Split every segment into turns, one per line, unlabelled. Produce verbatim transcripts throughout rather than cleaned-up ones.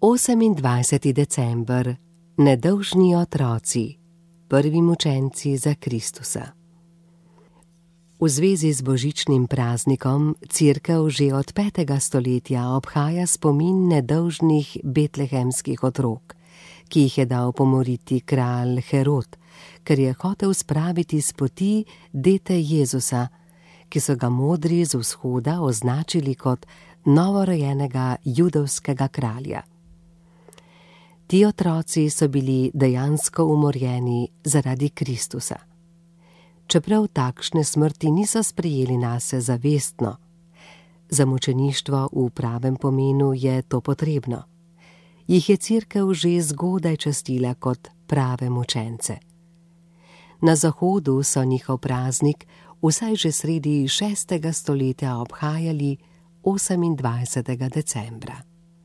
osemindvajseti december, nedolžni otroci, prvi mučenci za Kristusa. V zvezi z božičnim praznikom Cerkev že od petega stoletja obhaja spomin nedolžnih betlehemskih otrok, ki jih je dal pomoriti kralj Herod, ker je hotel spraviti s poti dete Jezusa, ki so ga modri z vzhoda označili kot novorojenega judovskega kralja. Ti otroci so bili dejansko umorjeni zaradi Kristusa. Čeprav takšne smrti niso sprejeli nase zavestno, za mučeništvo v pravem pomenu je to potrebno. Jih je Cerkev že zgodaj častila kot prave mučence. Na Zahodu so njihov praznik vsaj že sredi šestega stoletja obhajali osemindvajsetega decembra.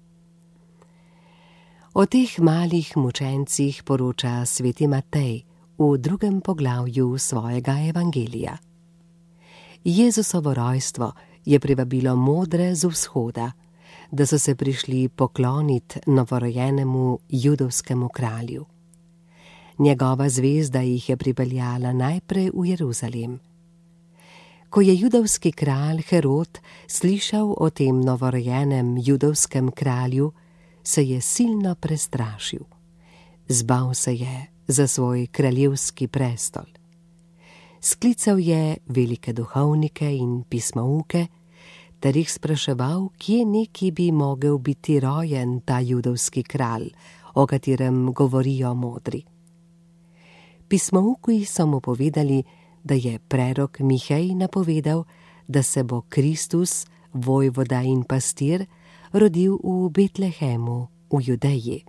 O teh malih mučencih poroča sveti Matej v drugem poglavju svojega evangelija. Jezusovo rojstvo je privabilo modre z vzhoda, da so se prišli poklonit novorojenemu judovskemu kralju. Njegova zvezda jih je pripeljala najprej v Jeruzalem. Ko je judovski kralj Herod slišal o tem novorojenem judovskem kralju, se je silno prestrašil. Zbal se je za svoj kraljevski prestol. Sklical je velike duhovnike in pismouke, ter jih spraševal, kje neki bi mogel biti rojen ta judovski kralj, o katerem govorijo modri. Pismouki so mu povedali, da je prerok Mihej napovedal, da se bo Kristus, vojvoda in pastir, rodil v Betlehemu v Judeji.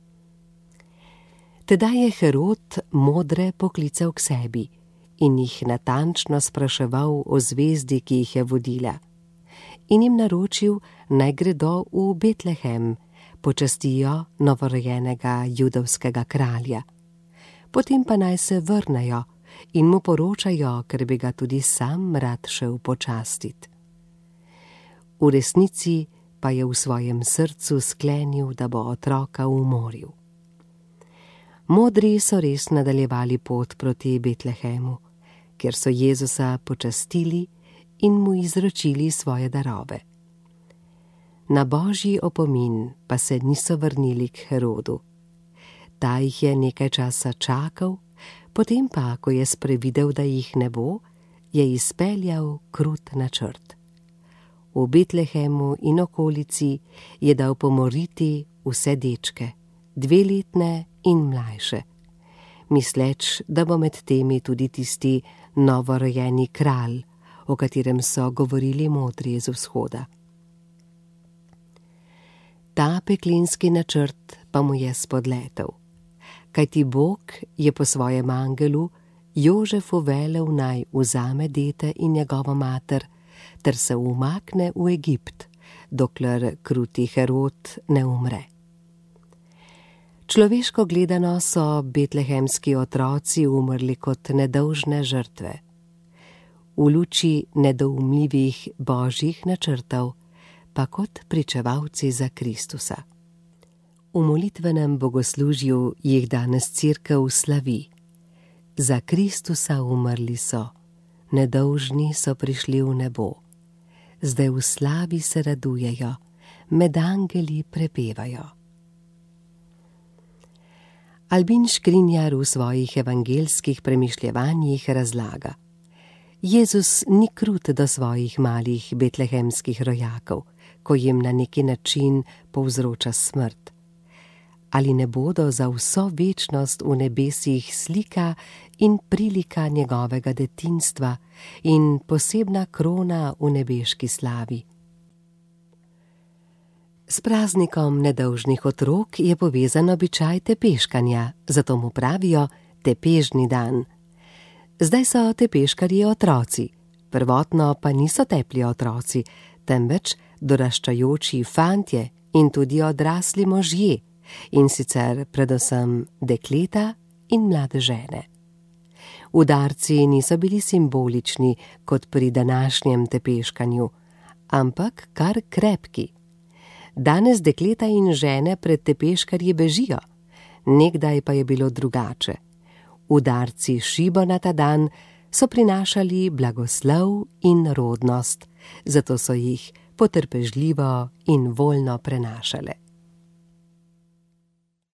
Tedaj je Herod modre poklical k sebi in jih natančno spraševal o zvezdi, ki jih je vodila, in jim naročil, naj gredo v Betlehem, počastijo novorojenega judovskega kralja. Potem pa naj se vrnejo in mu poročajo, ker bi ga tudi sam rad šel počastit. V resnici pa je v svojem srcu sklenil, da bo otroka umoril. Modri so res nadaljevali pot proti Betlehemu, kjer so Jezusa počastili in mu izročili svoje darove. Na božji opomin pa se niso vrnili k Herodu. Ta jih je nekaj časa čakal, potem pa, ko je sprevidel, da jih ne bo, je izpeljal krut načrt. V Betlehemu in okolici je dal pomoriti vse dečke, dveletne in mlajše, misleč, da bo med temi tudi tisti novorojeni kralj, o katerem so govorili modri z vzhoda. Ta peklenski načrt pa mu je spodletel, kajti Bog je po svojem angelu Jožefu velel, naj vzame dete in njegovo mater ter se umakne v Egipt, dokler kruti Herod ne umre. Človeško gledano so betlehemski otroci umrli kot nedolžne žrtve. V luči nedoumljivih božjih načrtov pa kot pričevalci za Kristusa. V molitvenem bogoslužju jih danes Cerkev slavi. Za Kristusa umrli so, nedolžni so prišli v nebo. Zdaj v slavi se radujejo, med angeli prepevajo. Albin Škrinjar v svojih evangelskih premišljevanjih razlaga: Jezus ni krut do svojih malih betlehemskih rojakov, ko jim na neki način povzroča smrt. Ali ne bodo za vso večnost v nebesih slika in prilika njegovega detinstva in posebna krona v nebeški slavi? S praznikom nedolžnih otrok je povezan običaj tepeškanja, zato mu pravijo tepežni dan. Zdaj so tepeškarji otroci, prvotno pa niso tepli otroci, temveč doraščajoči fantje in tudi odrasli možje, in sicer predvsem dekleta in mlade žene. Udarci niso bili simbolični kot pri današnjem tepeškanju, ampak kar krepki. Danes dekleta in žene pred tepeškarji bežijo, nekdaj pa je bilo drugače. Udarci šibo na ta dan so prinašali blagoslov in rodnost, zato so jih potrpežljivo in voljno prenašale.